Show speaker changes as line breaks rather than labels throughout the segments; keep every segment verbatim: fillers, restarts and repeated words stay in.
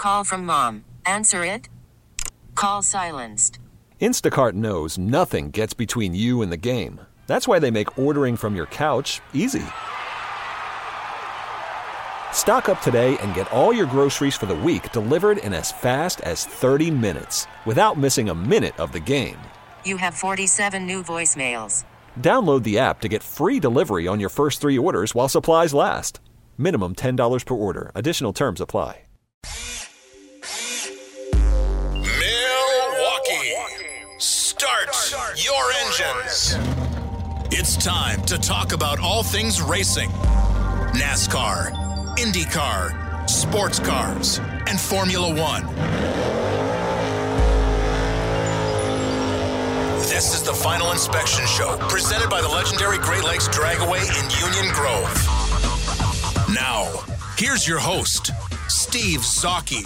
Call from mom. Answer it. Call silenced.
Instacart knows nothing gets between you and the game. That's why they make ordering from your couch easy. Stock up today and get all your groceries for the week delivered in as fast as thirty minutes without missing a minute of the game.
You have forty-seven new voicemails.
Download the app to get free delivery on your first three orders while supplies last. Minimum ten dollars per order. Additional terms apply.
Milwaukee, start your engines. It's time to talk about all things racing. NASCAR, IndyCar, sports cars, and Formula One. This is the Final Inspection Show, presented by the legendary Great Lakes Dragaway in Union Grove. Now, here's your host, Steve Zocchi.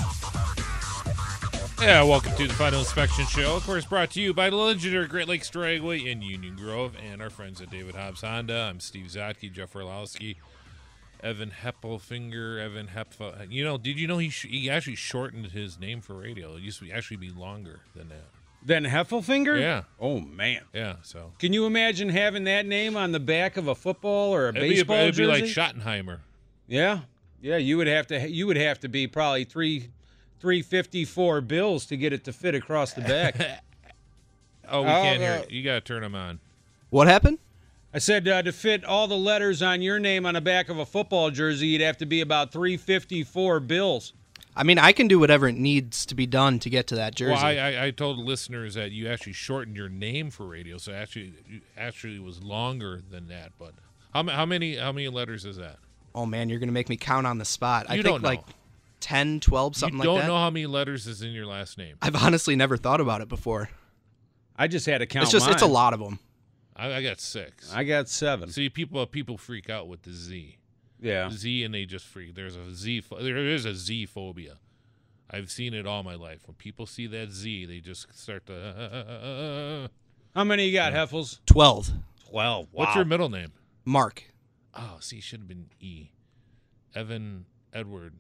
Yeah, welcome to the Final Inspection Show. Of course, brought to you by the legendary Great Lakes Dragaway in Union Grove and our friends at David Hobbs Honda. I'm Steve Zotke, Jeff Orlowski, Evan Heppelfinger, Evan Hepf. You know, did you know he sh- he actually shortened his name for radio? It used to be, actually be longer than that.
Then Heffelfinger?
Yeah.
Oh, man.
Yeah, so.
Can you imagine having that name on the back of a football or a
It'd
baseball
be, it'd
jersey?
be like Schottenheimer.
Yeah. Yeah, you would have to you would have to be probably three three fifty-four bills to get it to fit across the back.
oh, we
uh,
can't hear
uh,
it. You got to turn them on.
What happened?
I said uh, to fit all the letters on your name on the back of a football jersey, you'd have to be about three fifty-four bills.
I mean, I can do whatever it needs to be done to get to that jersey.
Well, I, I, I told listeners that you actually shortened your name for radio, so actually, you actually was longer than that. But how, how many how many letters is that?
Oh, man, you're going to make me count on the spot.
You
I think
don't know.
like ten, twelve, something
you
like that.
You don't know how many letters is in your last name.
I've honestly never thought about it before.
I just had to count
It's just
mine.
it's a lot of them.
I, I got six.
I got seven.
See, people people freak out with the Z.
Yeah.
Z, and they just freak. There's a Z. There is a Z phobia. I've seen it all my life. When people see that Z, they just start to. Uh, uh, uh.
How many you got, Heffels?
twelve.
twelve. Wow.
What's your middle name?
Mark.
Oh, see, should have been E. Evan Edward.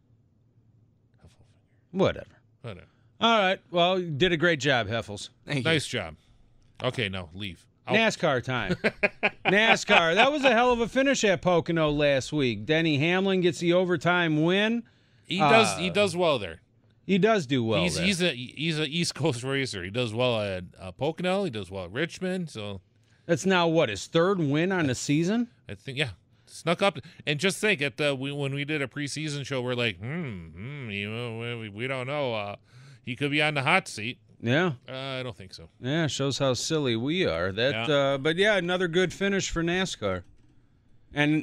Whatever.
Whatever.
All right. Well, you did a great job, Heffels.
Thank
Nice
you.
job. Okay, now leave. I'll-
NASCAR time. NASCAR. That was a hell of a finish at Pocono last week. Denny Hamlin gets the overtime win.
He does.
Uh,
he does well there.
He does do well
he's
there.
he's a he's a East Coast racer. He does well at uh, Pocono. He does well at Richmond. So
That's now, what, his third win on the season?
I think yeah, snuck up. And just think, at the we, when we did a preseason show, we're like, hmm, hmm you know, we, we don't know. Uh, he could be on the hot seat.
Yeah.
Uh, I don't think so.
Yeah, shows how silly we are. That,
Yeah.
uh, but yeah, another good finish for NASCAR. And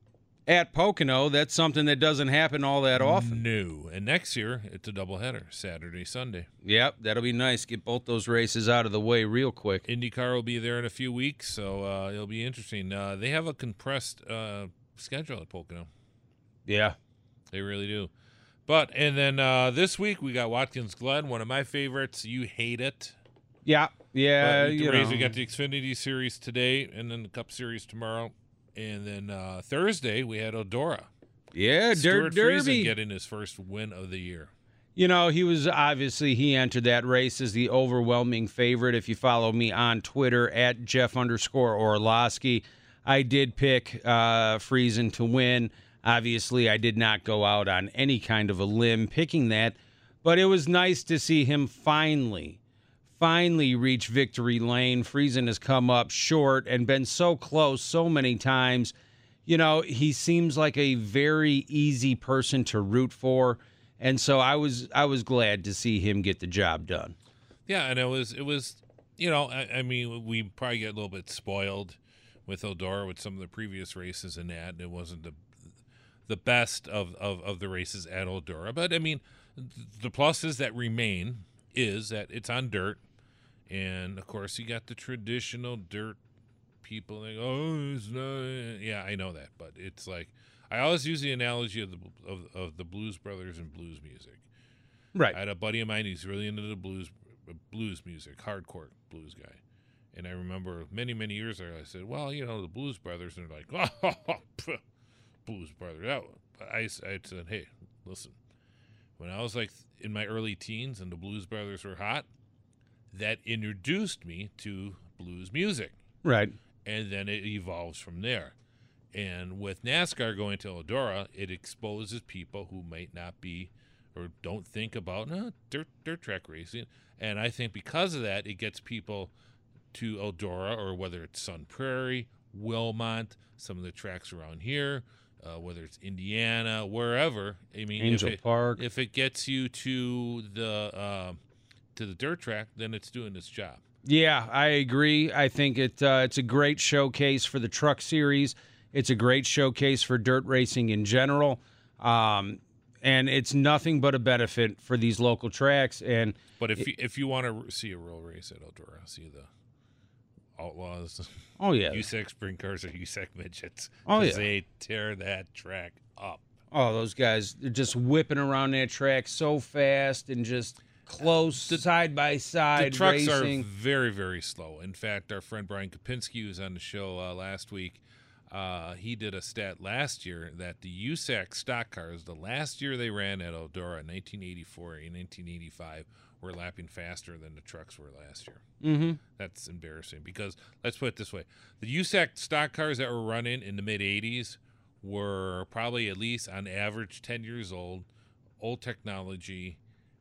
at Pocono, that's something that doesn't happen all that often.
No. And next year, it's a doubleheader, Saturday, Sunday.
Yep, that'll be nice. Get both those races out of the way real quick.
IndyCar will be there in a few weeks, so uh, it'll be interesting. Uh, they have a compressed uh, schedule at Pocono.
Yeah.
They really do. But, and then uh, this week, we got Watkins Glen, one of my favorites. You hate it.
Yeah, yeah.
But
you
we
know.
got the Xfinity Series today, and then the Cup Series tomorrow. And then uh, Thursday, we had Eldora.
Yeah,
Stuart
Dirt
Friesen
Derby.
getting his first win of the year.
You know, he was obviously, he entered that race as the overwhelming favorite. If you follow me on Twitter at Jeff underscore Orlowski, I did pick uh, Friesen to win. Obviously, I did not go out on any kind of a limb picking that, but it was nice to see him finally, finally reach victory lane. Friesen has come up short and been so close so many times. You know, he seems like a very easy person to root for, and so I was I was glad to see him get the job done.
Yeah, and it was, it was, you know, I, I mean, we probably get a little bit spoiled with Eldora with some of the previous races and that. It wasn't the the best of, of, of the races at Eldora. But, I mean, the pluses that remain is that it's on dirt. And, of course, you got the traditional dirt people. They go, oh, it's not. Yeah, I know that. But it's like, I always use the analogy of the of, of the Blues Brothers and blues music.
Right.
I had a buddy of mine who's really into the blues blues music, hardcore blues guy. And I remember many, many years ago, I said, well, you know, the Blues Brothers. And they're like, oh, Blues Brothers. That, I, I said, hey, listen, when I was like in my early teens and the Blues Brothers were hot, that introduced me to blues music.
Right.
And then it evolves from there. And with NASCAR going to Eldora, it exposes people who might not be or don't think about no, dirt, dirt track racing. And I think because of that, it gets people to Eldora, or whether it's Sun Prairie, Wilmont, some of the tracks around here, uh, whether it's Indiana, wherever. I mean,
Angel
if it,
Park.
If it gets you to the uh, to the dirt track, then it's doing its job.
Yeah, I agree. I think it uh, it's a great showcase for the truck series. It's a great showcase for dirt racing in general. Um, and it's nothing but a benefit for these local tracks. And
But if
it,
you, if you want to see a real race at Eldora, see the Outlaws,
oh yeah,
U S A C sprint cars or U S A C midgets.
Oh, yeah.
They tear that track up.
oh those guys, they're just whipping around that track so fast and just close
The-
side by side
The trucks
racing.
are very, very slow. In fact, our friend Brian Kopinski, who was on the show uh, last week, uh, he did a stat last year that the U S A C stock cars, the last year they ran at Eldora in nineteen eighty-four and nineteen eighty-five, were lapping faster than the trucks were last year.
Mm-hmm.
That's embarrassing because, let's put it this way, the U S A C stock cars that were running in the mid-eighties were probably at least on average ten years old, old technology,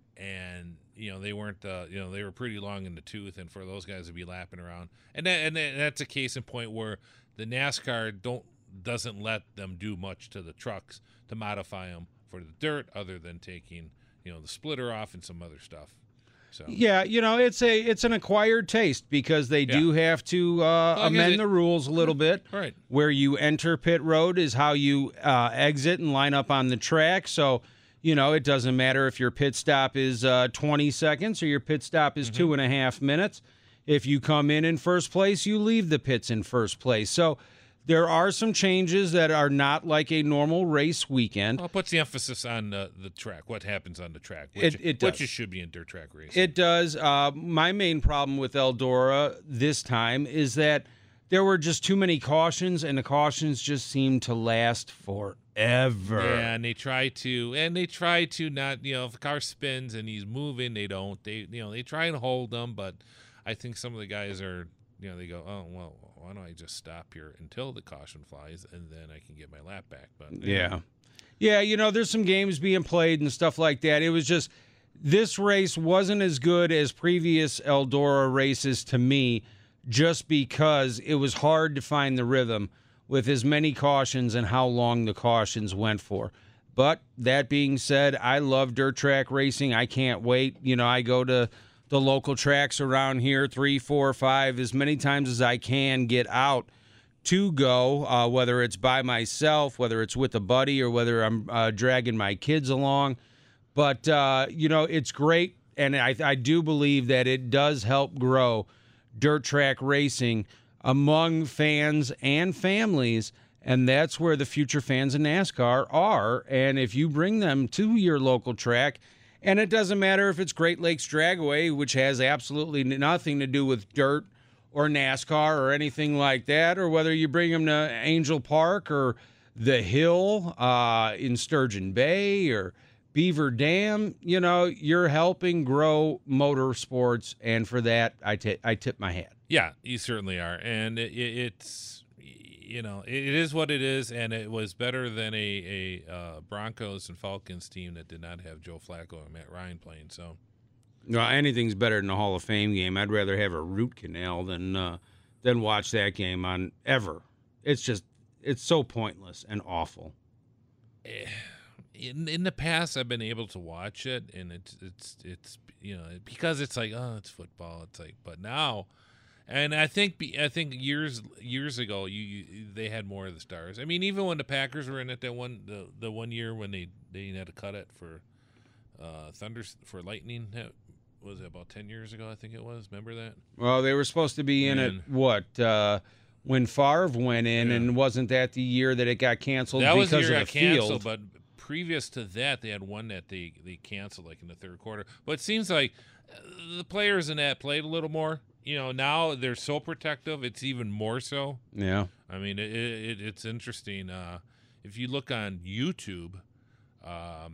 and you know they weren't uh, you know they were pretty long in the tooth, and for those guys to be lapping around, and that, and that's a case in point where the NASCAR don't doesn't let them do much to the trucks to modify them for the dirt, other than taking you know the splitter off and some other stuff. So
Yeah, you know, it's a it's an acquired taste because they do have to uh,
Well, I guess
amend
it-
the rules a little bit.
Right.
Where you enter pit road is how you uh, exit and line up on the track. So, you know, it doesn't matter if your pit stop is uh, twenty seconds or your pit stop is two and a half minutes. If you come in in first place, you leave the pits in first place. So there are some changes that are not like a normal race weekend.
Well, it puts the emphasis on uh, the track, what happens on the track, which,
It- it
which
does.
it should be in dirt track racing.
It does. Uh, my main problem with Eldora this time is that there were just too many cautions, and the cautions just seemed to last forever.
Yeah, and they try to, and they try to not, you know, if a car spins and he's moving, they don't. They, you know, they try and hold them, but I think some of the guys are, you know, they go, oh, well, why don't I just stop here until the caution flies, and then I can get my lap back. But
Yeah. Yeah, you know, there's some games being played and stuff like that. It was just, this race wasn't as good as previous Eldora races to me, just because it was hard to find the rhythm with as many cautions and how long the cautions went for. But that being said, I love dirt track racing. I can't wait. You know, I go to the local tracks around here, three, four, five, as many times as I can get out to go, uh, whether it's by myself, whether it's with a buddy, or whether I'm uh, dragging my kids along. But, uh, you know, it's great, and I, I do believe that it does help grow dirt track racing among fans and families, and that's where the future fans of NASCAR are. And if you bring them to your local track, and it doesn't matter if it's Great Lakes Dragway, which has absolutely nothing to do with dirt or NASCAR or anything like that, or whether you bring them to Angel Park or the Hill uh, in Sturgeon Bay or Beaver Dam, you know, you're helping grow motorsports, and for that, I ta- I tip my hat.
Yeah, you certainly are, and it, it, it's you know it, it is what it is, and it was better than a a uh, Broncos and Falcons team that did not have Joe Flacco and Matt Ryan playing. So,
No, anything's better than a Hall of Fame game. I'd rather have a root canal than uh, than watch that game on ever. It's just it's so pointless and awful.
in in the past, I've been able to watch it, and it's it's it's you know because it's like oh it's football. It's like but now. And I think be- I think years years ago you, you they had more of the stars. I mean, even when the Packers were in it that one the, the one year when they, they had to cut it for uh, Thunder for Lightning, that was it about ten years ago? I think it was. Remember that?
Well, they were supposed to be in it,
Man.
what, uh, when Favre went in,
Yeah.
and wasn't that the year that it got canceled
That was
because
the year
of
it
the
got canceled.
field?
But previous to that, they had one that they, they canceled like in the third quarter. But it seems like uh, the players in that played a little more. You know, now they're so protective. It's even more so.
Yeah.
I mean, it, it, it's interesting. Uh, if you look on YouTube, um,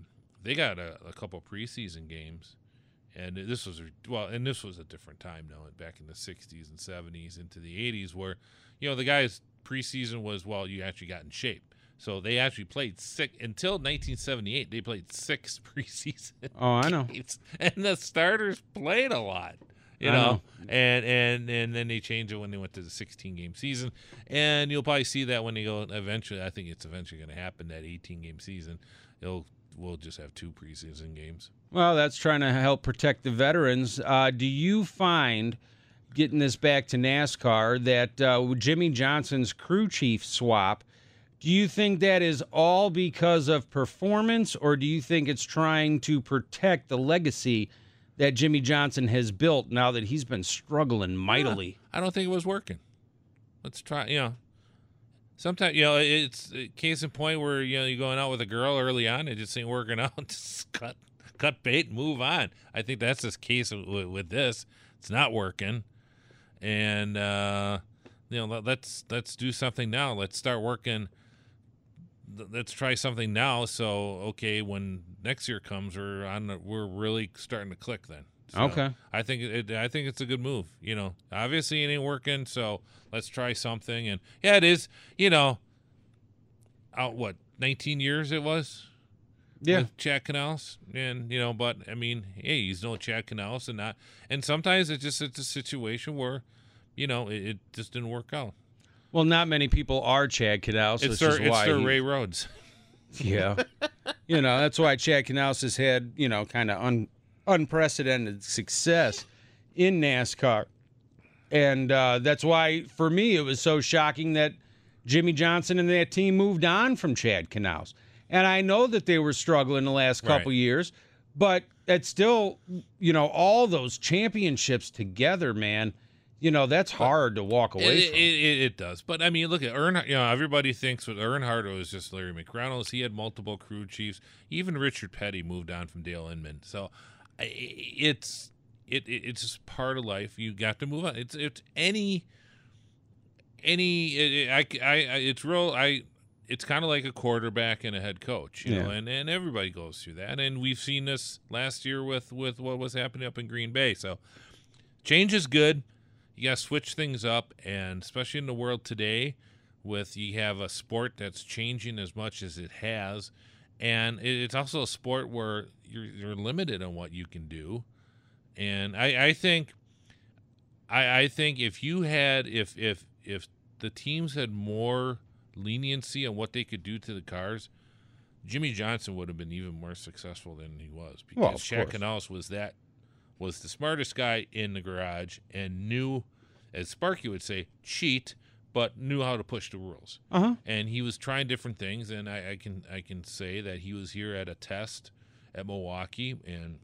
they got a, a couple preseason games, and this was well, and this was a different time now, back in the sixties and seventies into the eighties, where you know the guys preseason was well, you actually got in shape. So they actually played six until nineteen seventy-eight. They played six preseason.
Oh, I know.
Games, and the starters played a lot, you
I
know?
know.
And and and then they changed it when they went to the sixteen game season. And you'll probably see that when they go eventually. I think it's eventually going to happen, that eighteen game season. It'll we'll just have two preseason games.
Well, that's trying to help protect the veterans. Uh, do you find, getting this back to NASCAR, that uh, Jimmy Johnson's crew chief swap, do you think that is all because of performance, or do you think it's trying to protect the legacy that Jimmy Johnson has built now that he's been struggling mightily?
Yeah, I don't think it was working. Let's try, you know. Sometimes, you know, it's a case in point where, you know, you're going out with a girl early on, it just ain't working out. Just cut, cut bait and move on. I think that's the case with, with this. It's not working. And, uh, you know, let's let's do something now. Let's start working. Let's try something now. So, okay, when next year comes, we're on. The, we're really starting to click then. So
Okay.
I think it. I think it's a good move. You know, obviously it ain't working, so let's try something. And yeah, it is. You know, out what nineteen years it was.
Yeah.
With Chad Canals, and you know, but I mean, hey, he's no Chad Canals, and not. And sometimes it's just it's a situation where, you know, it, it just didn't work out.
Well, not many people are Chad Canals.
It's
which
their,
is
it's
why
their
he-
Ray Rhodes.
Yeah. You know, that's why Chad Canals has had, you know, kind of un, unprecedented success in NASCAR. And uh, that's why, for me, it was so shocking that Jimmy Johnson and that team moved on from Chad Canals. And I know that they were struggling the last couple
Right.
years, but it's still, you know, all those championships together, man, you know, that's hard to walk away
It,
from.
it, it, it does, but I mean, look at Earnhardt. You know, everybody thinks with Earnhardt it was just Larry McReynolds. He had multiple crew chiefs. Even Richard Petty moved on from Dale Inman. So I- it's it, it it's just part of life. You got to move on. It's it's any any it, it, I, I I it's real. I it's kind of like a quarterback and a head coach, you know,
Yeah.
and, and everybody goes through that. And we've seen this last year with with what was happening up in Green Bay. So change is good. You got to switch things up, and especially in the world today, with you have a sport that's changing as much as it has, and it, it's also a sport where you're you're limited on what you can do. And I, I think, I, I think if you had if if if the teams had more leniency on what they could do to the cars, Jimmy Johnson would have been even more successful than he was, because
Well, of
Chad
course.
Canals was that. was the smartest guy in the garage and knew, as Sparky would say, cheat, but knew how to push the rules.
Uh-huh.
And he was trying different things, and I, I can I can say that he was here at a test at Milwaukee, and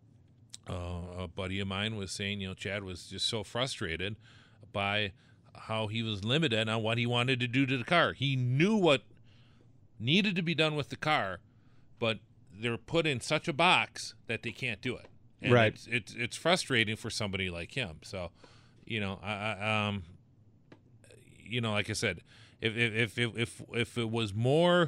uh, a buddy of mine was saying, you know, Chad was just so frustrated by how he was limited on what he wanted to do to the car. He knew what needed to be done with the car, but they're put in such a box that they can't do it. And
Right.
It's, it's it's frustrating for somebody like him. So, you know, I, I um, you know, like I said, if if if if if it was more,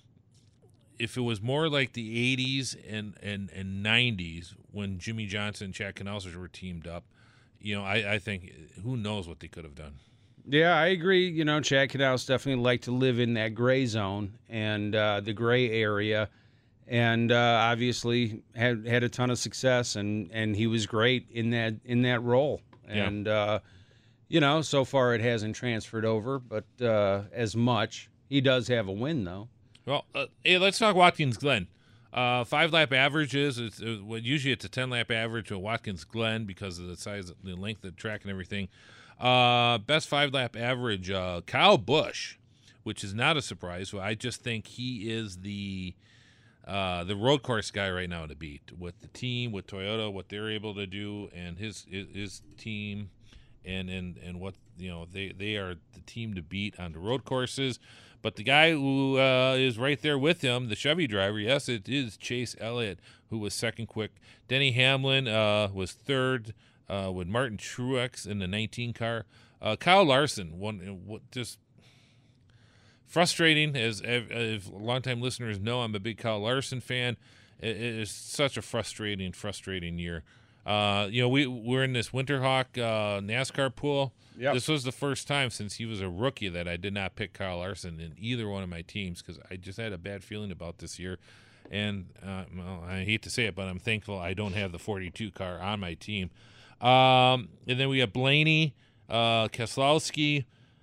if it was more like the eighties and and and nineties when Jimmy Johnson and Chad Canals were teamed up, you know, I I think who knows what they could have done.
Yeah, I agree. You know, Chad Canals definitely liked to live in that gray zone and uh, the gray area, and uh, obviously had had a ton of success, and, and he was great in that in that role.
Yeah.
And uh, you know, so far it hasn't transferred over, but uh, as much. He does have a win though.
Well, uh, hey, let's talk Watkins Glen. Uh, five lap averages. It's uh, well, usually it's a ten lap average at Watkins Glen because of the size, the length of the track, and everything. Uh, best five lap average, uh, Kyle Busch, which is not a surprise. I just think he is the uh, the road course guy right now to beat with the team, with Toyota, what they're able to do, and his his, his team, and, and and what you know they they are the team to beat on the road courses. But the guy who uh, is right there with him, the Chevy driver, yes, it is Chase Elliott, who was second quick. Denny Hamlin uh, was third uh, with Martin Truex in the nineteen car. Uh, Kyle Larson, one what just frustrating, as if longtime listeners know, I'm a big Kyle Larson fan. it, it's such a frustrating, frustrating year. Uh, you know, we we're in this Winterhawk uh, NASCAR pool.
Yep.
This was the first time since he was a rookie that I did not pick Kyle Larson in either one of my teams because I just had a bad feeling about this year. And uh, well, I hate to say it, but I'm thankful I don't have the forty-two car on my team. Um, and then we have Blaney, uh, Keselowski,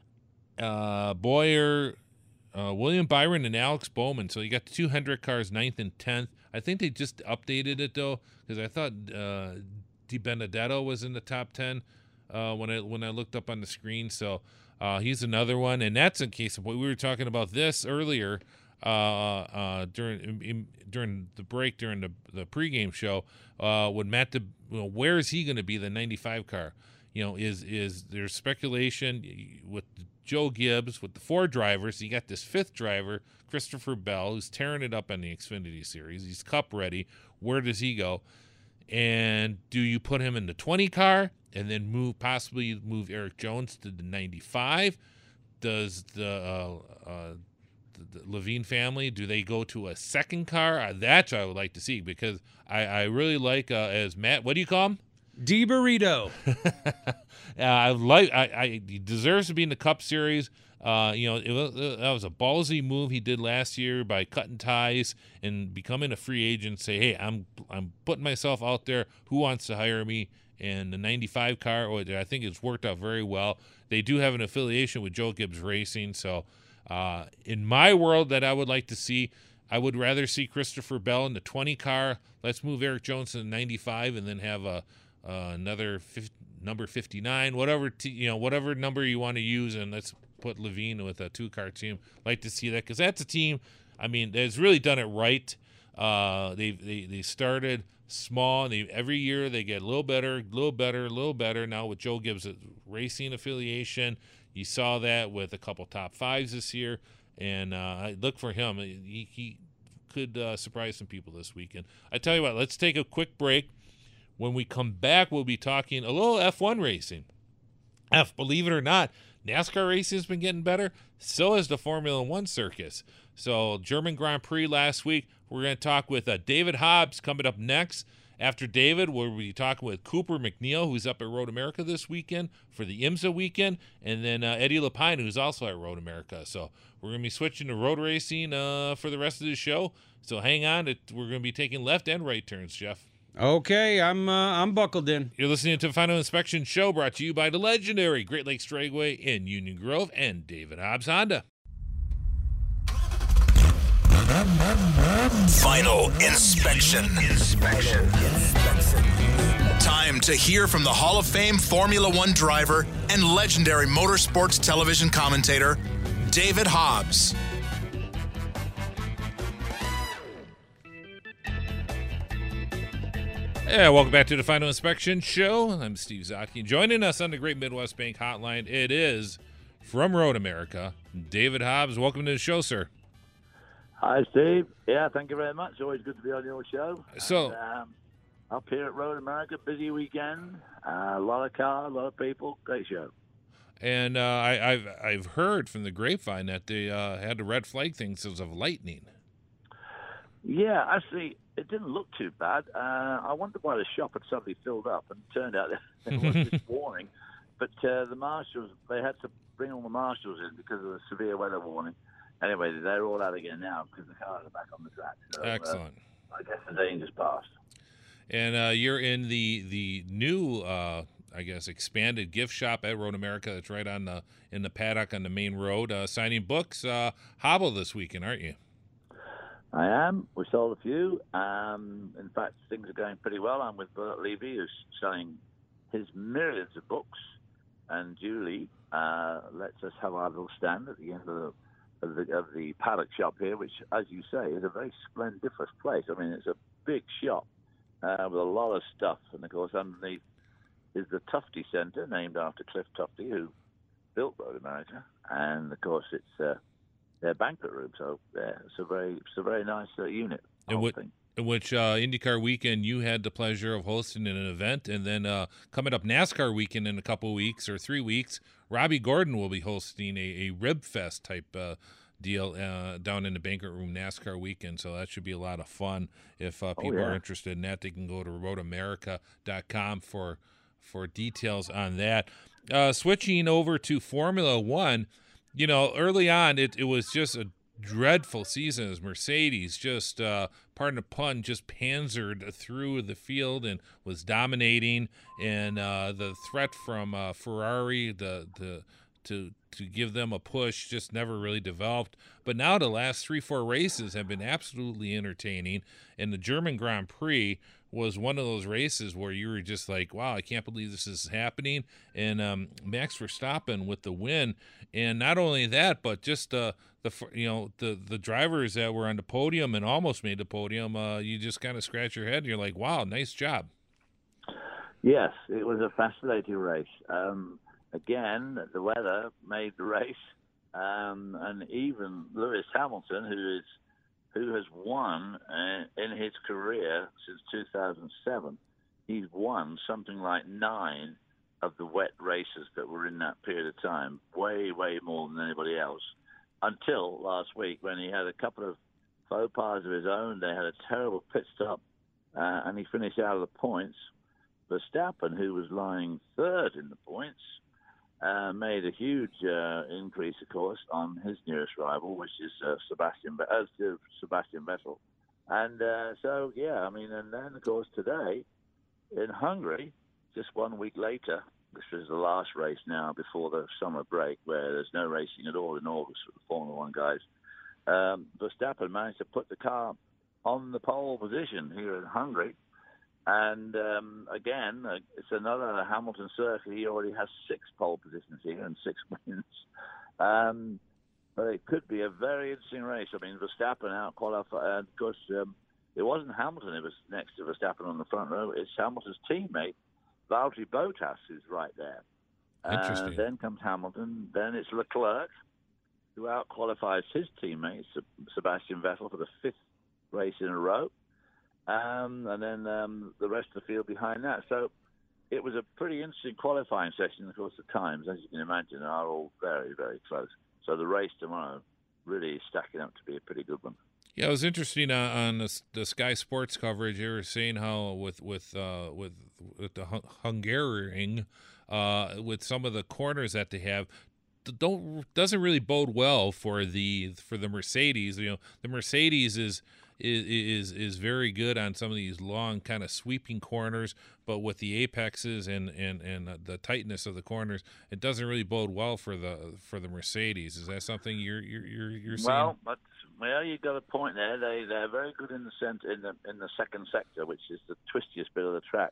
uh, Boyer, uh, William Byron, and Alex Bowman. So you got the two Hendrick cars, ninth and tenth. I think they just updated it, though, because I thought uh, Di Benedetto was in the top ten uh, when I when I looked up on the screen. So uh, he's another one. And that's in case of what we were talking about this earlier uh, uh, during in, in, during the break, during the, the pregame show. Uh, when Matt, De, you know, where is he going to be the ninety-five car? You know, is is there's speculation with Joe Gibbs, with the four drivers. You got this fifth driver, Christopher Bell, who's tearing it up in the Xfinity Series. He's Cup ready. Where does he go? And do you put him in the twenty car and then move possibly move Eric Jones to the ninety-five? Does the, uh, uh, the, the Levine family, do they go to a second car? Uh, that's what I would like to see because I, I really like, uh, as Matt, what do you call him?
D Burrito.
uh, I like. I, I he deserves to be in the Cup Series. Uh, you know, it was, uh, that was a ballsy move he did last year by cutting ties and becoming a free agent. Say, hey, I'm I'm putting myself out there. Who wants to hire me? And the ninety-five car, or I think it's worked out very well. They do have an affiliation with Joe Gibbs Racing. So, uh, in my world, that I would like to see, I would rather see Christopher Bell in the twenty car. Let's move Eric Jones to the ninety-five, and then have a uh, another fifty, number fifty-nine, whatever t- you know, whatever number you want to use, and let's put Levine with a two-car team. Like to see that because that's a team, I mean, that's really done it right. Uh, they they they started small, and they, every year they get a little better, a little better, a little better. Now with Joe Gibbs' racing affiliation, you saw that with a couple top fives this year, and uh, I look for him. He, he could uh, surprise some people this weekend. I tell you what, let's take a quick break. When we come back, we'll be talking a little F one racing. F, believe it or not, NASCAR racing has been getting better. So has the Formula One circus. So German Grand Prix last week. We're going to talk with uh, David Hobbs coming up next. After David, we'll be talking with Cooper McNeil, who's up at Road America this weekend for the IMSA weekend, and then uh, Eddie Lapine, who's also at Road America. So we're going to be switching to road racing uh, for the rest of the show. So hang on. It, we're going to be taking left and right turns, Jeff.
Okay, I'm uh, I'm buckled in.
You're listening to the Final Inspection Show, brought to you by the legendary Great Lakes Dragway in Union Grove and David Hobbs Honda.
Final Inspection. Inspection. Time to hear from the Hall of Fame Formula One driver and legendary motorsports television commentator, David Hobbs.
Yeah, welcome back to the Final Inspection Show. I'm Steve Zotke. Joining us on the Great Midwest Bank Hotline, it is from Road America, David Hobbs. Welcome to the show, sir.
Hi, Steve. Yeah, thank you very much. Always good to be on your show.
So,
and, um, up here at Road America, busy weekend. Uh, a lot of cars, a lot of people. Great show.
And uh, I, I've I've heard from the grapevine that they uh, had the red flag thing because of lightning.
Yeah, actually, it didn't look too bad. Uh, I wondered why the shop had suddenly filled up, and it turned out there was this warning. But uh, the marshals, they had to bring all the marshals in because of the severe weather warning. Anyway, they're all out again now because the cars are back on the track. So,
Excellent.
Uh, I guess the danger's passed.
And uh, you're in the the new, uh, I guess, expanded gift shop at Road America. That's right on the in the paddock on the main road, uh, signing books. Uh, Hobble this weekend, aren't you?
I am. We sold a few. Um, in fact, things are going pretty well. I'm with Bert Levy, who's selling his myriads of books, and Julie uh, lets us have our little stand at the end of the Of the, of the paddock shop here, which, as you say, is a very splendiferous place. I mean, it's a big shop uh, with a lot of stuff. And, of course, underneath is the Tufte Center, named after Cliff Tufte, who built Road America. And, of course, it's uh, their banquet room. So yeah, it's a very it's a very nice uh, unit.
And what, in which uh, IndyCar weekend you had the pleasure of hosting an event. And then uh, coming up NASCAR weekend in a couple weeks or three weeks, Robbie Gordon will be hosting a, a Rib Fest type uh, deal uh, down in the banquet room NASCAR weekend. So that should be a lot of fun. If uh, people
oh, yeah.
are interested in that, they can go to road america dot com for for details on that. Uh, switching over to Formula One, you know, early on it, it was just a dreadful season as Mercedes just, uh, pardon the pun, just panzered through the field and was dominating. And uh, the threat from uh, Ferrari, the the to to give them a push, just never really developed. But now the last three, four races have been absolutely entertaining. And the German Grand Prix was one of those races where you were just like, wow, I can't believe this is happening. And um, Max Verstappen with the win. And not only that, but just uh, the you know the the drivers that were on the podium and almost made the podium, uh, you just kind of scratch your head and you're like, wow, nice job.
Yes, it was a fascinating race. Um, again, the weather made the race. Um, and even Lewis Hamilton, who is who has won uh, in his career since two thousand seven. He's won something like nine of the wet races that were in that period of time, way, way more than anybody else, until last week when he had a couple of faux pas of his own. They had a terrible pit stop, uh, and he finished out of the points. Verstappen, who was lying third in the points, Uh, made a huge uh, increase, of course, on his nearest rival, which is uh, Sebastian uh, Sebastian Vettel. And uh, so, yeah, I mean, and then, of course, today in Hungary, just one week later, this is the last race now before the summer break, where there's no racing at all in August for the Formula One guys. Um, Verstappen managed to put the car on the pole position here in Hungary. And um, again, uh, it's another Hamilton circuit. He already has six pole positions here and six wins. Um, but it could be a very interesting race. I mean, Verstappen out qualified. Of course, um, it wasn't Hamilton who was next to Verstappen on the front row. It's Hamilton's teammate, Valtteri Bottas, who's right there.
Interesting.
Uh, then comes Hamilton. Then it's Leclerc, who out qualifies his teammate, Sebastian Vettel, for the fifth race in a row. Um, and then um, the rest of the field behind that. So it was a pretty interesting qualifying session. Of course, the times, as you can imagine, are all very, very close. So the race tomorrow really is stacking up to be a pretty good one.
Yeah, it was interesting uh, on the, the Sky Sports coverage. They were saying how with with uh, with with the Hungaroring, uh, with some of the corners that they have, don't doesn't really bode well for the for the Mercedes. You know, the Mercedes is. Is, is is very good on some of these long kind of sweeping corners, but with the apexes and, and, and the tightness of the corners, it doesn't really bode well for the for the Mercedes. Is that something you're you're you're, you're seeing?
Well, but well, you got a point there. They they're very good in the center, in the in the second sector, which is the twistiest bit of the track.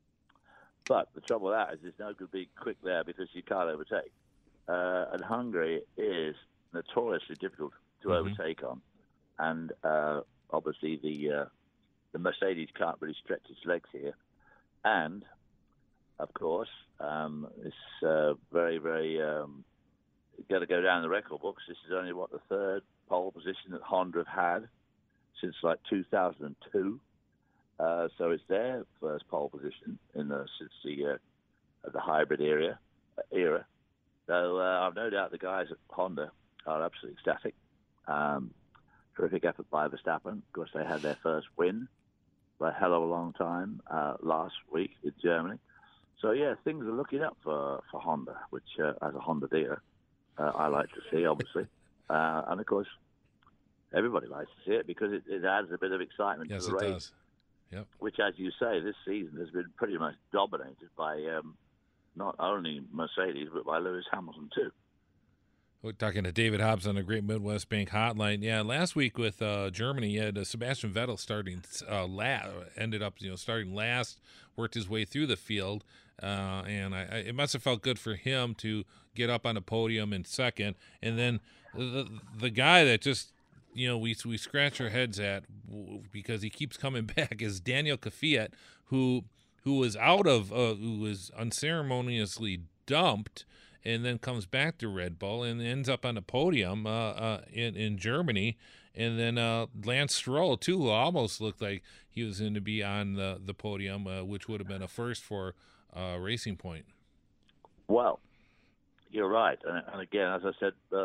But the trouble with that is it's no good being quick there because you can't overtake. Uh, and Hungary is notoriously difficult to mm-hmm. overtake on, and uh, obviously, the uh, the Mercedes can't really stretch its legs here. And, of course, um, it's uh, very, very um, got to go down the record books. This is only, what, the third pole position that Honda have had since, like, two thousand two. Uh, so it's their first pole position in the, since the uh, the hybrid era. era. So uh, I've no doubt the guys at Honda are absolutely ecstatic. Um Terrific effort by Verstappen. Of course, they had their first win for a hell of a long time uh, last week in Germany. So, yeah, things are looking up for, for Honda, which, uh, as a Honda dealer, uh, I like to see, obviously. Uh, and, of course, everybody likes to see it because it, it adds a bit of excitement
yes,
to the
it
race.
Does. Yep.
Which, as you say, this season has been pretty much dominated by um, not only Mercedes, but by Lewis Hamilton, too.
We're talking to David Hobbs on the Great Midwest Bank Hotline. Yeah, last week with uh, Germany, you had uh, Sebastian Vettel starting uh, last, ended up you know starting last, worked his way through the field, uh, and I, I, it must have felt good for him to get up on the podium in second. And then the the guy that just you know we we scratch our heads at because he keeps coming back is Daniel Kvyat, who who was out of uh, who was unceremoniously dumped. And then comes back to Red Bull and ends up on the podium uh, uh, in in Germany, and then uh, Lance Stroll too, who almost looked like he was going to be on the the podium, uh, which would have been a first for uh, Racing Point.
Well, you're right, and, and again, as I said earlier,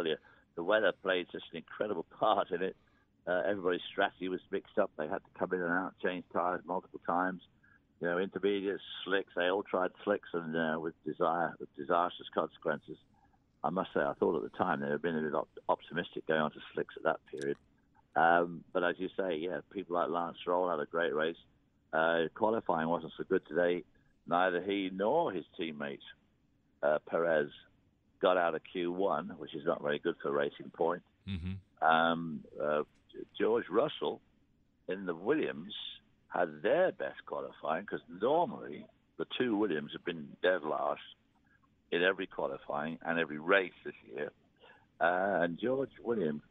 the weather played such an incredible part in it. Uh, everybody's strategy was mixed up. They had to come in and out, change tires multiple times. You know, intermediates, slicks. They all tried slicks, and uh, with desire, with disastrous consequences. I must say, I thought at the time they had been a bit op- optimistic going on to slicks at that period. Um, but as you say, yeah, people like Lance Stroll had a great race. Uh, qualifying wasn't so good today. Neither he nor his teammate uh, Perez got out of Q one, which is not very good for Racing Point.
Mm-hmm.
Um, uh, George Russell in the Williams had their best qualifying, because normally the two Williams have been dead last in every qualifying and every race this year. Uh, and George Williams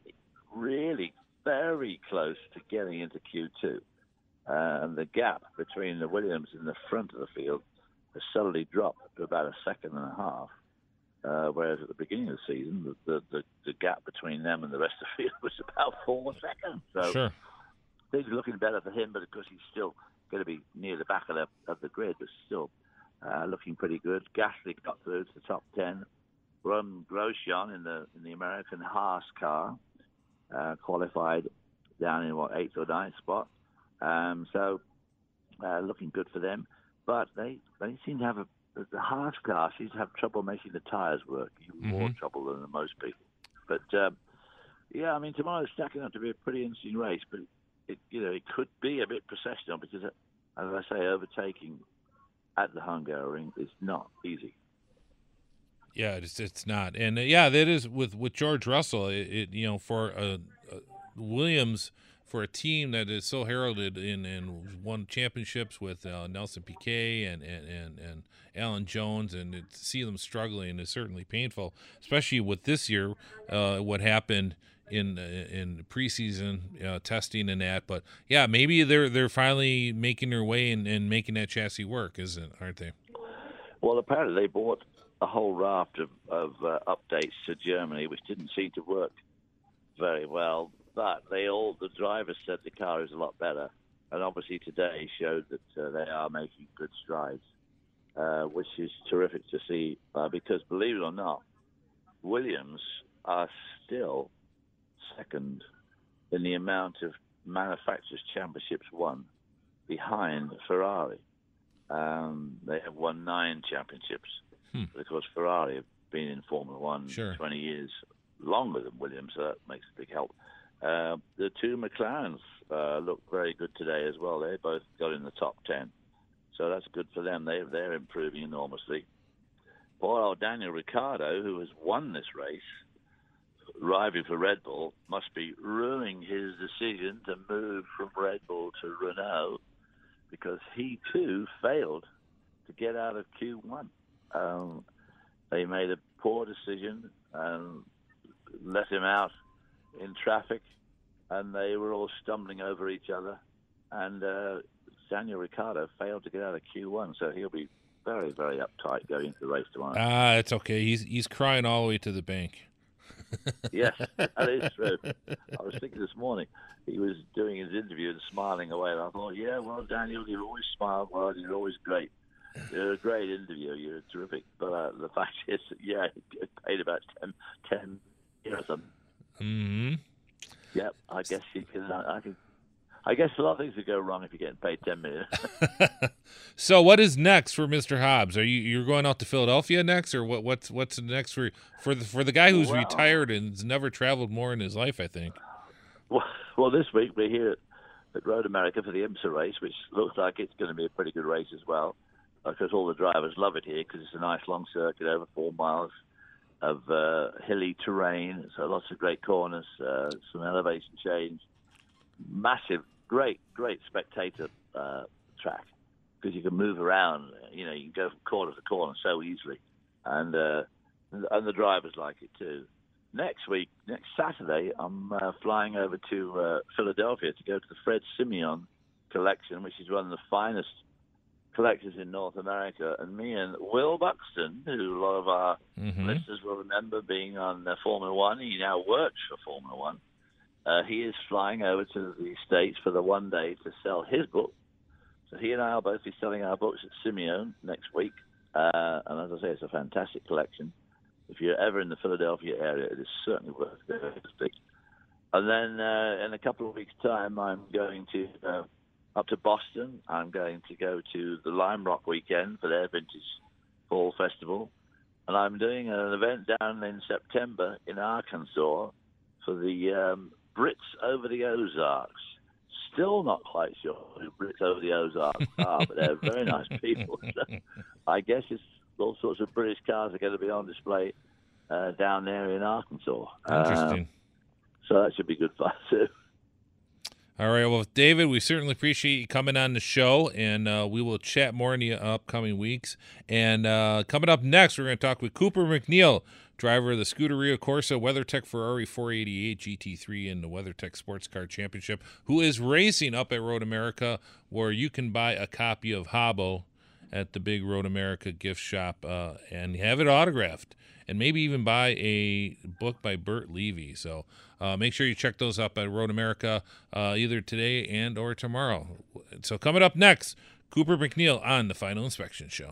really very close to getting into Q two. Uh, and the gap between the Williams in the front of the field has suddenly dropped to about a second and a half. Uh, whereas at the beginning of the season, the, the, the, the gap between them and the rest of the field was about four seconds. So
Sure.
things are looking better for him, but of course he's still going to be near the back of the, of the grid, but still uh, looking pretty good. Gasly got through to the top ten. Romain Grosjean in the in the American Haas car uh, qualified down in, what, eighth or ninth spot. Um, so uh, looking good for them. But they, they seem to have a the Haas car seems to have trouble making the tyres work, even
Mm-hmm.
more trouble than most people. But um, yeah, I mean, tomorrow's stacking up to be a pretty interesting race. But it, you know, it could be a bit processional because, as I say, overtaking at the Hungaroring is not easy.
Yeah, it's it's not, and uh, yeah, that is with with George Russell. It, it you know for uh, uh, Williams, for a team that is so heralded in and won championships with uh, Nelson Piquet and, and, and, and Alan Jones, and to see them struggling is certainly painful, especially with this year, uh, what happened in uh, in preseason uh, testing and that. But yeah, maybe they're they're finally making their way and, and making that chassis work, isn't aren't they?
Well, apparently they bought a whole raft of, of uh, updates to Germany, which didn't seem to work very well. But they all, the drivers said the car is a lot better, and obviously today showed that uh, they are making good strides, uh, which is terrific to see. Uh, because believe it or not, Williams are still second in the amount of manufacturers' championships won, behind Ferrari. Um, they have won nine championships,
hmm.
but of course Ferrari have been in Formula One
sure.
twenty years longer than Williams, so that makes a big help. Uh, the two McLarens uh, look very good today as well. They both got in the top ten, so that's good for them. They, they're improving enormously. Poor old Daniel Ricciardo, who has won this race, driving for Red Bull, must be ruining his decision to move from Red Bull to Renault, because he too failed to get out of Q one. Um, they made a poor decision and let him out in traffic, and they were all stumbling over each other, and uh, Daniel Ricciardo failed to get out of Q one, so he'll be very, very uptight going into the race tomorrow.
Ah, it's okay. He's he's crying all the way to the bank.
Yes, that is true. I was thinking this morning, he was doing his interview and smiling away, and I thought, yeah, well, Daniel, you've always smiled well, you're always great. You're a great interviewer, you're terrific. But uh, the fact is, yeah, he paid about ten, ten or something.
Mm-hmm.
Yep, I guess you can. I can. I guess a lot of things could go wrong if you're getting paid ten million.
So, what is next for Mister Hobbs? Are you you're going out to Philadelphia next, or what? What's what's next for for the for the guy who's
well,
retired and has never traveled more in his life? I think.
Well, well, this week we're here at, at Road America for the IMSA race, which looks like it's going to be a pretty good race as well, because all the drivers love it here because it's a nice long circuit over four miles of uh, hilly terrain, so lots of great corners, uh, some elevation change, massive, great, great spectator uh, track, because you can move around. You know, you can go from corner to corner so easily, and uh, and the drivers like it too. Next week, next Saturday, I'm uh, flying over to uh, Philadelphia to go to the Fred Simeon collection, which is one of the finest collectors in North America, and me and Will Buxton, who a lot of our
mm-hmm.
listeners will remember being on uh, Formula One. He now works for Formula One. Uh, he is flying over to the States for the one day to sell his book. So he and I will both be selling our books at Simeon next week. Uh, and as I say, it's a fantastic collection. if you're ever in the Philadelphia area, it is certainly worth going to see. And then uh, in a couple of weeks' time, I'm going to uh, up to Boston. I'm going to go to the Lime Rock weekend for their Vintage Fall Festival. And I'm doing an event down in September in Arkansas for the um, Brits Over the Ozarks. Still not quite sure who Brits Over the Ozarks are, but they're very nice people. So I guess it's all sorts of British cars are going to be on display uh, down there in Arkansas.
Interesting.
Um, so that should be good fun, too.
All right, well, David, we certainly appreciate you coming on the show, and uh, we will chat more in the upcoming weeks. And uh, coming up next, we're going to talk with Cooper MacNeil, driver of the Scuderia Corsa WeatherTech Ferrari four eighty-eight G T three in the WeatherTech Sports Car Championship, who is racing up at Road America, where you can buy a copy of Habbo at the big Road America gift shop uh, and have it autographed, and maybe even buy a book by Burt Levy. So uh, make sure you check those up at Road America uh, either today and or tomorrow. So coming up next, Cooper MacNeil on the Final Inspection Show.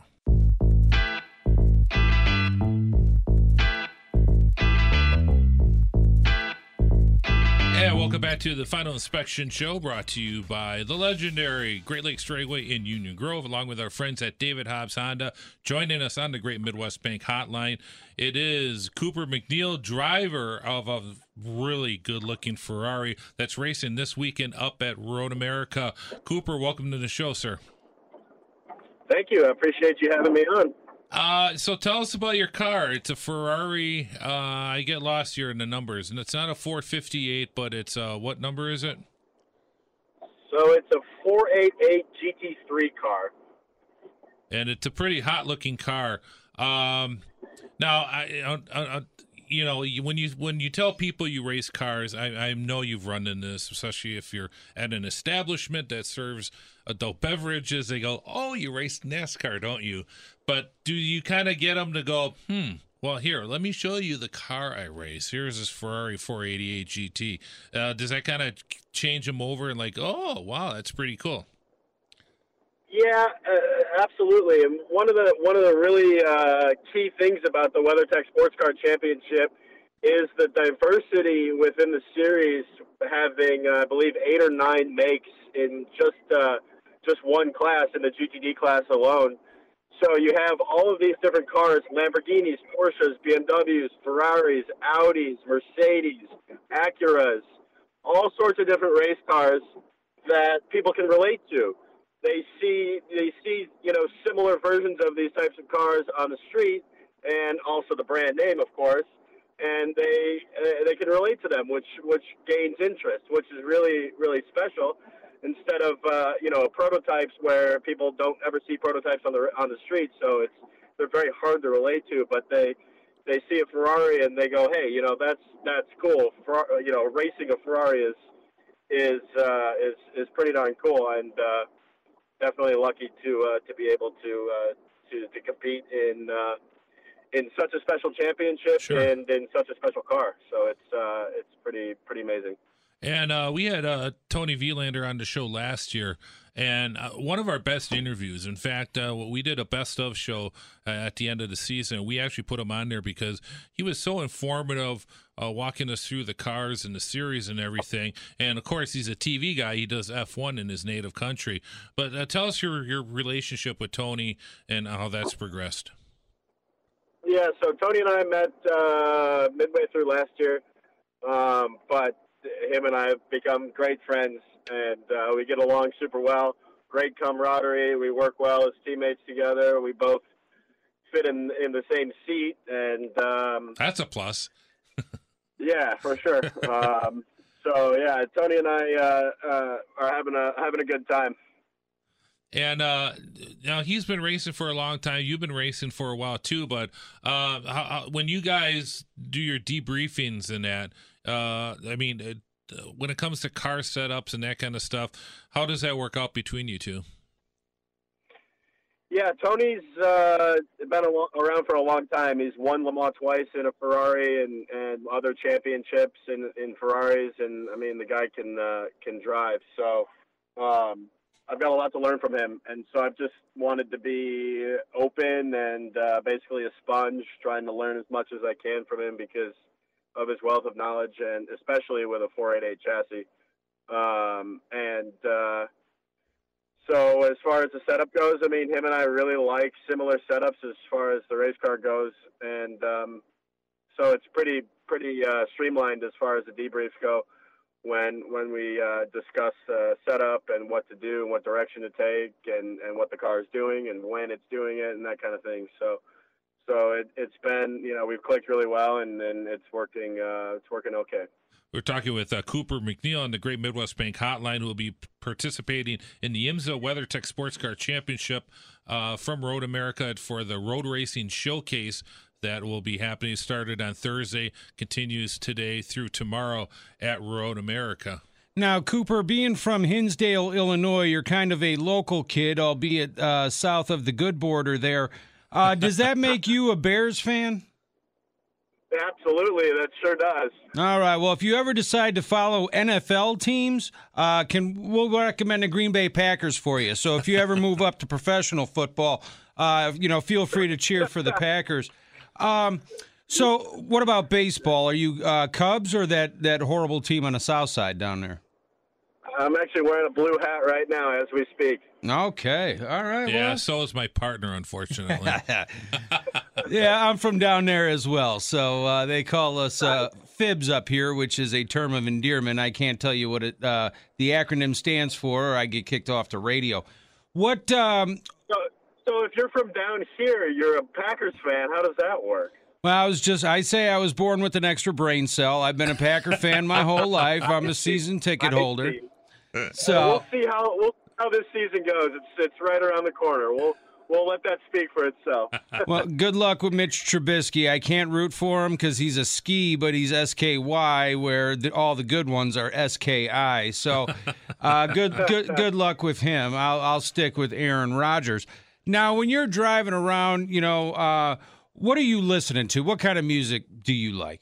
Yeah, welcome back to the Final Inspection Show, brought to you by the legendary Great Lakes Dragway in Union Grove, along with our friends at David Hobbs Honda. Joining us on the Great Midwest Bank Hotline, it is Cooper MacNeil, driver of a really good-looking Ferrari that's racing this weekend up at Road America. Cooper, welcome to the show, sir.
Thank you. I appreciate you having me on.
Uh, so tell us about your car. It's a Ferrari. Uh, I get lost here in the numbers, and it's not a four fifty-eight, but it's uh, what number is it?
So it's a four eighty-eight G T three car.
And it's a pretty hot-looking car. Um, now, I, I, I, you know, when you when you tell people you race cars, I, I know you've run into this, especially if you're at an establishment that serves adult beverages. They go, "Oh, you race NASCAR, don't you?" But do you kind of get them to go, "Hmm, well, here, let me show you the car I race. Here's this Ferrari four eighty-eight G T." Uh, does that kind of change them over and like, "Oh, wow, that's pretty cool"?
Yeah, uh, absolutely. And one of the one of the really uh, key things about the WeatherTech Sports Car Championship is the diversity within the series, having uh, I believe eight or nine makes in just uh, just one class, in the G T D class alone. So you have all of these different cars: Lamborghinis, Porsches, B M Ws, Ferraris, Audis, Mercedes, Acuras, all sorts of different race cars that people can relate to. They see, they see, you know, similar versions of these types of cars on the street, and also the brand name, of course, and they uh, they can relate to them, which which gains interest, which is really really special. Instead of uh, you know prototypes where people don't ever see prototypes on the on the street, so it's they're very hard to relate to. But they they see a Ferrari and they go, hey, you know that's that's cool. Fer- you know, racing a Ferrari is is uh, is is pretty darn cool, and uh, definitely lucky to uh, to be able to uh, to to compete in uh, in such a special championship
Sure.
and in such a special car. So it's uh, it's pretty pretty amazing.
And uh, we had uh, Tony Vielander on the show last year, and uh, one of our best interviews. In fact, uh, we did a best of show uh, at the end of the season. We actually put him on there because he was so informative, uh, walking us through the cars and the series and everything. And of course, he's a T V guy. He does F one in his native country. But uh, tell us your your relationship with Tony and how that's progressed.
Yeah, so Tony and I met uh, midway through last year, um, but him and I have become great friends, and uh, we get along super well. Great camaraderie. We work well as teammates together. We both fit in in the same seat, and um,
That's a plus.
yeah, for sure. um, so yeah, Tony and I uh, uh, are having a having a good time.
And uh, now he's been racing for a long time. You've been racing for a while too. But uh, how, how, when you guys do your debriefings and that, uh, I mean, uh, when it comes to car setups and that kind of stuff, how does that work out between you two?
Yeah, Tony's uh, been a lo- around for a long time. He's won Le Mans twice in a Ferrari and, and other championships in, in Ferraris, and I mean the guy can uh, can drive. So. Um, I've got a lot to learn from him, and so I've just wanted to be open and uh, basically a sponge, trying to learn as much as I can from him because of his wealth of knowledge, and especially with a four eighty-eight chassis. Um, and uh, so as far as the setup goes, I mean, him and I really like similar setups as far as the race car goes, and um, so it's pretty pretty uh, streamlined as far as the debriefs go. When when we uh, discuss uh, setup and what to do and what direction to take and, and what the car is doing and when it's doing it and that kind of thing. So so it, it's been, you know, we've clicked really well and, and it's working uh, it's working okay.
We're talking with uh, Cooper MacNeil on the Great Midwest Bank Hotline, who will be participating in the IMSA WeatherTech Sports Car Championship uh, from Road America for the Road Racing Showcase. That will be happening. Started on Thursday, continues today through tomorrow at Road America.
Now, Cooper, being from Hinsdale, Illinois, you're kind of a local kid, albeit uh, south of the good border there. Uh, does that make you a Bears fan?
Absolutely, that sure does.
All right. Well, if you ever decide to follow N F L teams, uh, can we'll recommend the Green Bay Packers for you. So if you ever move up to professional football, uh, you know, feel free to cheer for the Packers. Um, so what about baseball? Are you uh, Cubs or that, that horrible team on the south side down there?
I'm actually wearing a blue hat right now as we speak.
Okay. All right.
Yeah,
well.
so is my partner, unfortunately.
Yeah, I'm from down there as well. So uh, they call us uh, fibs up here, which is a term of endearment. I can't tell you what it, uh, the acronym stands for, or I get kicked off the radio. What... Um,
so, So if you're from down here, you're a Packers fan. How does that work?
Well, I was just, I say I was born with an extra brain cell. I've been a Packer fan my whole life. I'm a season ticket holder. So
we'll see how we'll see how this season goes. It's it's right around the corner. We'll we'll let that speak for itself.
Well, good luck with Mitch Trubisky. I can't root for him because he's a ski, but he's S K Y, where the, all the good ones are S K I. So uh, good good good luck with him. I'll I'll stick with Aaron Rodgers. Now, when you're driving around, you know, uh, what are you listening to? What kind of music do you like?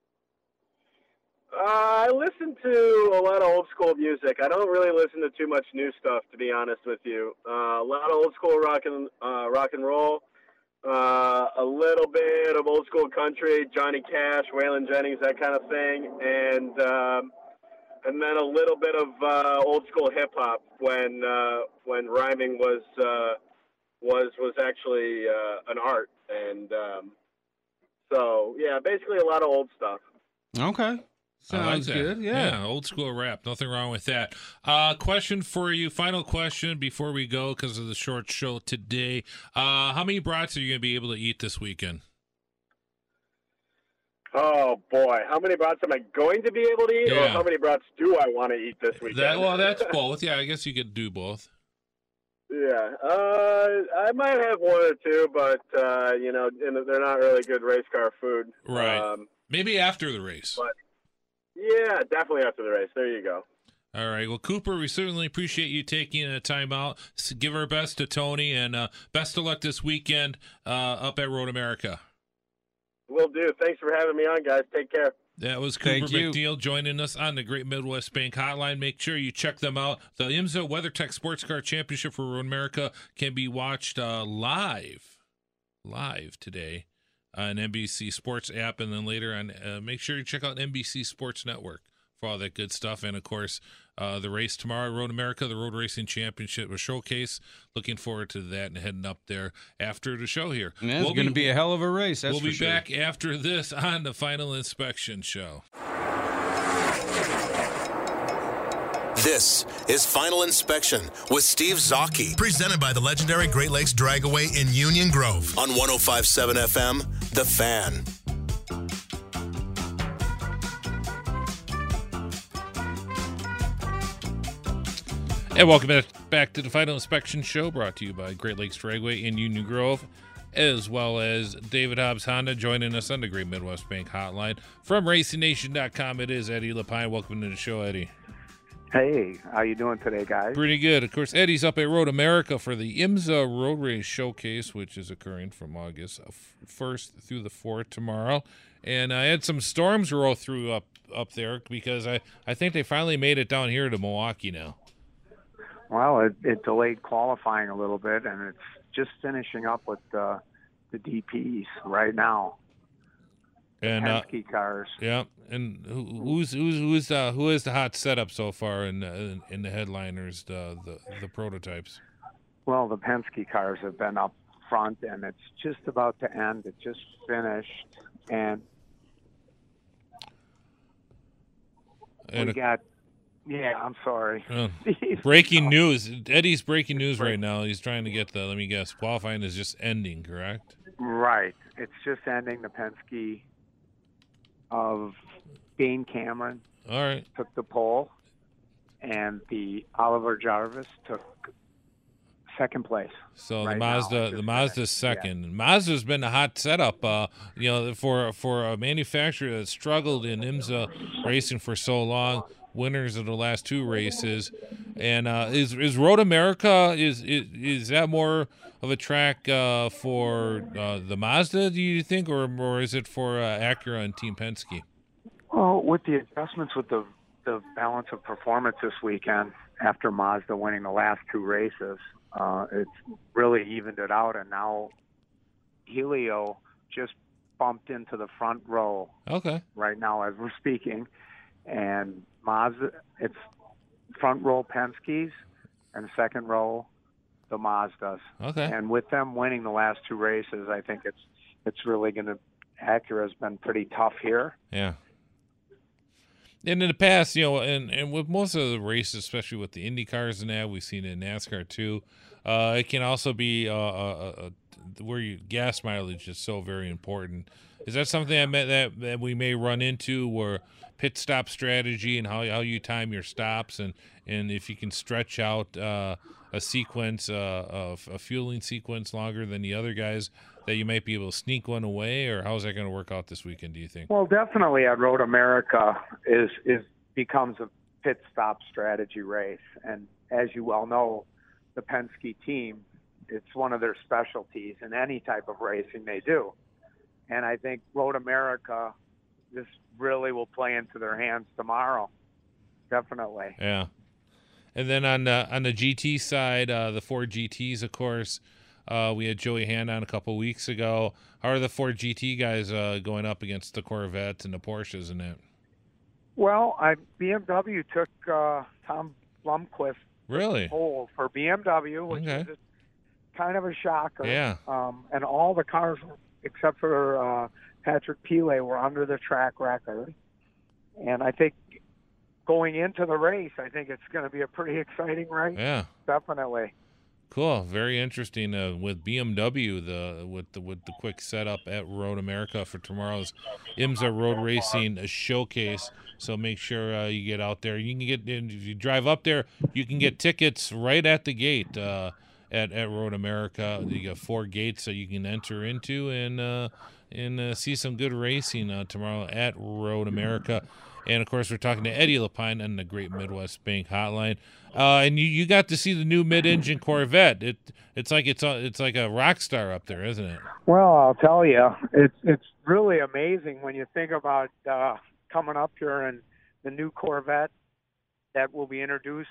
Uh, I listen to a lot of old school music. I don't really listen to too much new stuff, to be honest with you. Uh, a lot of old school rock and uh, rock and roll, uh, a little bit of old school country, Johnny Cash, Waylon Jennings, that kind of thing, and um, and then a little bit of uh, old school hip hop when uh, when rhyming was. Uh, was was actually uh, an art, and um, so yeah, basically a lot of old stuff.
Okay, sounds
like
good. Yeah.
yeah, old school rap. Nothing wrong with that. Uh, question for you, final question before we go because of the short show today. Uh, how many brats are you going to be able to eat this weekend?
Oh boy, how many brats am I going to be able to eat,
yeah.
or how many brats do I want to eat this weekend?
That, well, that's both. Yeah, I guess you could do both.
Yeah, uh, I might have one or two, but, uh, you know, they're not really good race car food.
Right.
Um,
Maybe after the race.
But, yeah, definitely after the race. There you go.
All right. Well, Cooper, we certainly appreciate you taking a time out. Give our best to Tony, and uh, best of luck this weekend uh, up at Road America.
Will do. Thanks for having me on, guys. Take care.
That was Cooper
Thank you.
MacNeil joining us on the Great Midwest Bank Hotline. Make sure you check them out. The IMSA WeatherTech Sports Car Championship for Road America can be watched uh, live, live today on N B C Sports app, and then later on, uh, make sure you check out N B C Sports Network for all that good stuff. And, of course, uh, the race tomorrow, Road America, the Road Racing Championship, a showcase. Looking forward to that and heading up there after the show here.
Man, it's we'll going to be a hell of a race, that's
We'll
for
be
sure.
back after this on the Final Inspection Show.
This is Final Inspection with Steve Zocchi, presented by the legendary Great Lakes Dragaway in Union Grove on one oh five point seven F M, The Fan.
And welcome back, back to the Final Inspection Show, brought to you by Great Lakes Dragway in Union Grove, as well as David Hobbs Honda joining us on the Great Midwest Bank Hotline. From Racing Nation dot com, it is Eddie Lapine. Welcome to the show, Eddie.
Hey, how you doing today, guys?
Pretty good. Of course, Eddie's up at Road America for the IMSA Road Race Showcase, which is occurring from August first through the fourth tomorrow. And I had some storms roll through up, up there because I, I think they finally made it down here to Milwaukee now.
Well, it, it delayed qualifying a little bit, and it's just finishing up with the the D Ps right now.
And uh,
Penske cars.
Yeah, and who, who's who's who's uh, who is the hot setup so far in in, in the headliners, the, the the prototypes?
Well, the Penske cars have been up front, and it's just about to end. It just finished, and,
and
we
a,
got. Yeah, I'm sorry.
Uh, breaking news. Eddie's breaking news right now. He's trying to get the, let me guess, qualifying is just ending, correct?
Right. It's just ending. The Penske of Dane Cameron
All right.
took the pole, and the Oliver Jarvis took second place.
So
right
the Mazda, the Mazda's second. Yeah. Mazda's been a hot setup, uh, you know, for for a manufacturer that struggled in IMSA racing for so long. Winners of the last two races, and uh, is is Road America is, is is that more of a track uh, for uh, the Mazda? Do you think, or or is it for uh, Acura and Team Penske?
Well, with the adjustments with the the balance of performance this weekend after Mazda winning the last two races, uh, it's really evened it out, and now Helio just bumped into the front row.
Okay.
Right now, as we're speaking, and Mazda, it's front row Penske's and second row the Mazdas.
Okay.
And with them winning the last two races, I think it's it's really going to. Acura's been pretty tough here.
Yeah. And in the past, you know, and, and with most of the races, especially with the Indy cars and that, we've seen it in NASCAR too. Uh, it can also be uh, a, a, where you, gas mileage is so very important. Is that something that, may, that that we may run into, where pit stop strategy and how how you time your stops, and, and if you can stretch out uh, a sequence, uh, of a fueling sequence longer than the other guys, that you might be able to sneak one away, or how's that going to work out this weekend, do you think?
Well, definitely at Road America is is becomes a pit stop strategy race, and as you well know, the Penske team, it's one of their specialties in any type of racing they do. And I think Road America, this really will play into their hands tomorrow. Definitely.
Yeah. And then on the, on the G T side, uh, the Ford G Ts, of course, uh, we had Joey Hand on a couple weeks ago. How are the Ford G T guys uh, going up against the Corvettes and the Porsches and that?
Well, I, B M W took uh, Tom Blomqvist
really
pole for B M W, which
okay.
is kind of a shocker.
Yeah.
Um, and all the cars, except for uh, Patrick Pilet, were under the track record. And I think going into the race, I think it's going to be a pretty exciting race.
Yeah.
Definitely.
Cool. Very interesting uh, with B M W, the with the with the quick setup at Road America for tomorrow's IMSA Road Racing Showcase. So make sure uh, you get out there. You can get, if you drive up there, you can get tickets right at the gate uh, at at Road America. You got four gates that you can enter into and uh, and uh, see some good racing uh, tomorrow at Road America. And, of course, we're talking to Eddie Lapine on the Great Midwest Bank Hotline. Uh, and you, you got to see the new mid-engine Corvette. It It's like it's a, it's like a rock star up there, isn't it?
Well, I'll tell you, it's, it's really amazing when you think about uh, coming up here and the new Corvette that will be introduced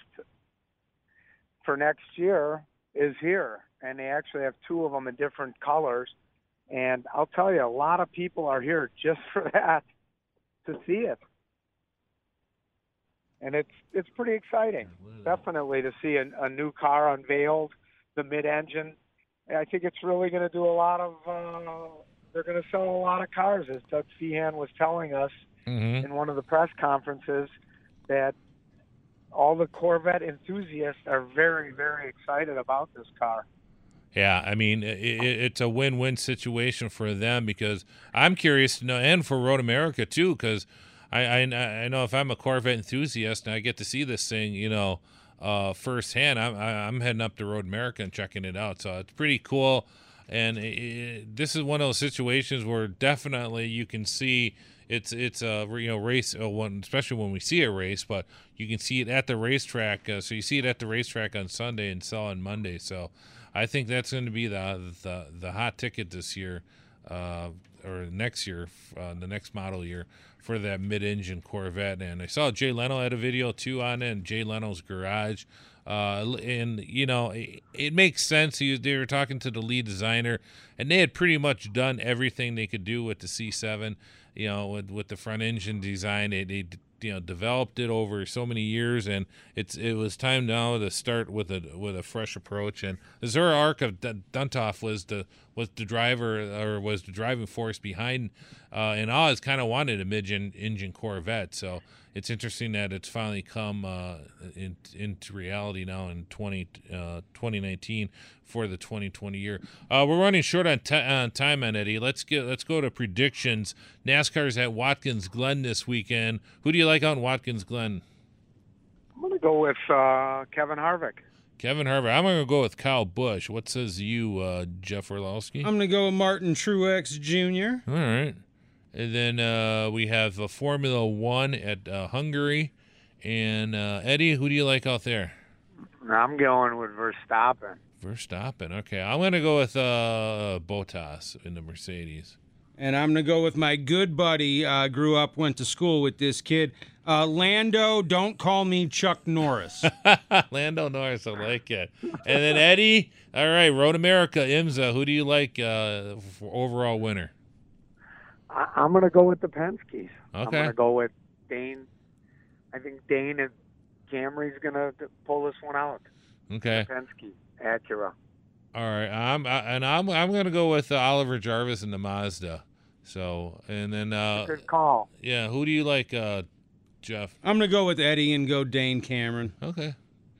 for next year is here. And they actually have two of them in different colors. And I'll tell you, a lot of people are here just for that, to see it. And it's it's pretty exciting, definitely, to see a, a new car unveiled, the mid-engine. And I think it's really going to do a lot of, uh, they're going to sell a lot of cars, as Doug Feehan was telling us
mm-hmm.
in one of the press conferences, that all the Corvette enthusiasts are very, very excited about this car.
Yeah, I mean, it, it's a win-win situation for them, because I'm curious to know, and for Road America too, because I, I I know if I'm a Corvette enthusiast and I get to see this thing, you know, uh, firsthand, I'm I'm heading up to Road America and checking it out. So it's pretty cool, and it, it, this is one of those situations where definitely you can see it's it's a you know race, uh, one, especially when we see a race, but you can see it at the racetrack. Uh, so you see it at the racetrack on Sunday and sell on Monday. So I think that's going to be the the the hot ticket this year, uh, or next year, uh, the next model year, for that mid-engine Corvette. And I saw Jay Leno had a video too on it, in Jay Leno's garage. Uh, and, you know, it, it makes sense. He, they were talking to the lead designer, and they had pretty much done everything they could do with the C seven, you know, with, with the front engine design. They, they you know, developed it over so many years, and it's it was time now to start with a with a fresh approach. And Zora Ark of D- Duntov was the was the driver or was the driving force behind, uh, and Oz kind of wanted a mid-engine Corvette. So it's interesting that it's finally come uh, in, into reality now in twenty, uh, twenty nineteen for the twenty twenty year. Uh, we're running short on, t- on time, on Eddie. Let's get let's go to predictions. NASCAR's at Watkins Glen this weekend. Who do you like out in Watkins Glen?
I'm going to go with uh, Kevin Harvick.
Kevin Harvick. I'm going to go with Kyle Busch. What says you, uh, Jeff Orlowski?
I'm going to go with Martin Truex Junior
All right. And then uh, we have a Formula One at uh, Hungary. And uh, Eddie, who do you like out there?
I'm going with Verstappen.
Verstappen. Okay, I'm going to go with uh, Bottas in the Mercedes.
And I'm going to go with my good buddy. Uh, grew up, went to school with this kid. Uh, Lando, don't call me Chuck Norris.
Lando Norris, I like it. And then Eddie, all right, Road America, IMSA. Who do you like uh, for overall winner?
I- I'm going to go with the Penske's.
Okay.
I'm going to go with Dane. I think Dane and Camry's going to pull this one out.
Okay.
Penske, Acura.
All right, I'm I, and I'm I'm going to go with uh, Oliver Jarvis and the Mazda. So and then uh,
good call.
Yeah, who do you like, uh, Jeff?
I'm going to go with Eddie and go Dane Cameron.
Okay.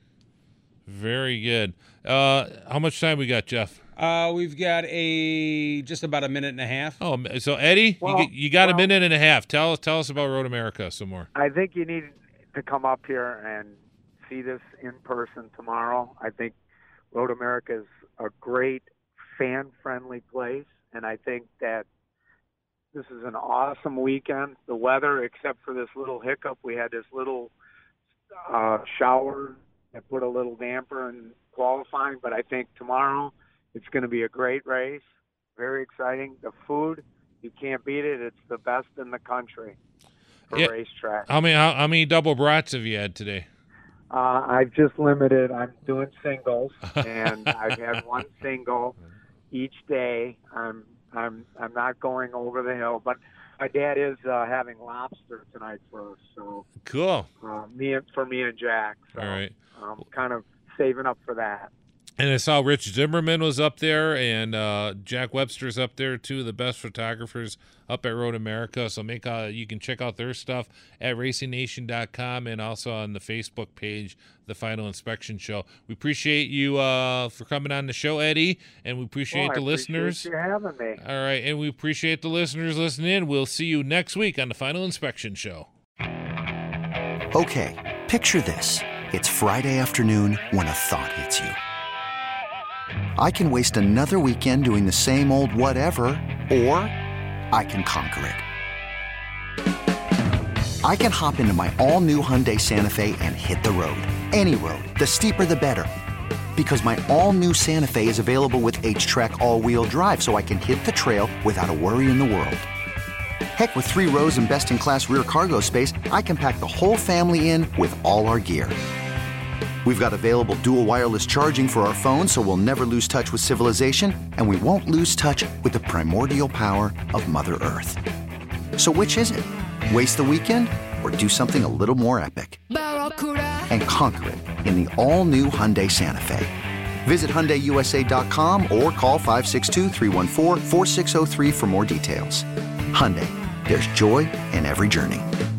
Very good. Uh, how much time we got, Jeff?
Uh, we've got a just about a minute and a half.
Oh, so Eddie,
Well,
you, you got
well,
a minute and a half. Tell us tell us about Road America some more.
I think you need to come up here and see this in person tomorrow. I think Road America is a great fan-friendly place, and I think that this is an awesome weekend. The weather, except for this little hiccup, we had this little uh, shower that put a little damper in qualifying, but I think tomorrow it's going to be a great race. Very exciting. The food, you can't beat it. It's the best in the country for
Yeah.
racetrack.
How many how, how many double brats have you had today?
Uh, I've just limited. I'm doing singles, and I've had one single each day. I'm I'm I'm not going over the hill, but my dad is uh, having lobster tonight for us. So
Cool.
uh, me and for me and Jack. So
All right.
I'm kind of saving up for that.
And I saw Rich Zimmerman was up there, and uh, Jack Webster's up there too, the best photographers up at Road America. So make uh, you can check out their stuff at racing nation dot com and also on the Facebook page, The Final Inspection Show. We appreciate you uh, for coming on the show, Eddie, and we appreciate
Well, I
the listeners.
Appreciate you having me.
All right, and we appreciate the listeners listening in. We'll see you next week on The Final Inspection Show.
Okay, picture this. It's Friday afternoon when a thought hits you. I can waste another weekend doing the same old whatever, or I can conquer it. I can hop into my all-new Hyundai Santa Fe and hit the road. Any road. The steeper, the better. Because my all-new Santa Fe is available with H-Track all-wheel drive, so I can hit the trail without a worry in the world. Heck, with three rows and best-in-class rear cargo space, I can pack the whole family in with all our gear. We've got available dual wireless charging for our phones, so we'll never lose touch with civilization, and we won't lose touch with the primordial power of Mother Earth. So which is it? Waste the weekend or do something a little more epic? And conquer it in the all-new Hyundai Santa Fe. Visit Hyundai U S A dot com or call five six two, three one four, four six zero three for more details. Hyundai, there's joy in every journey.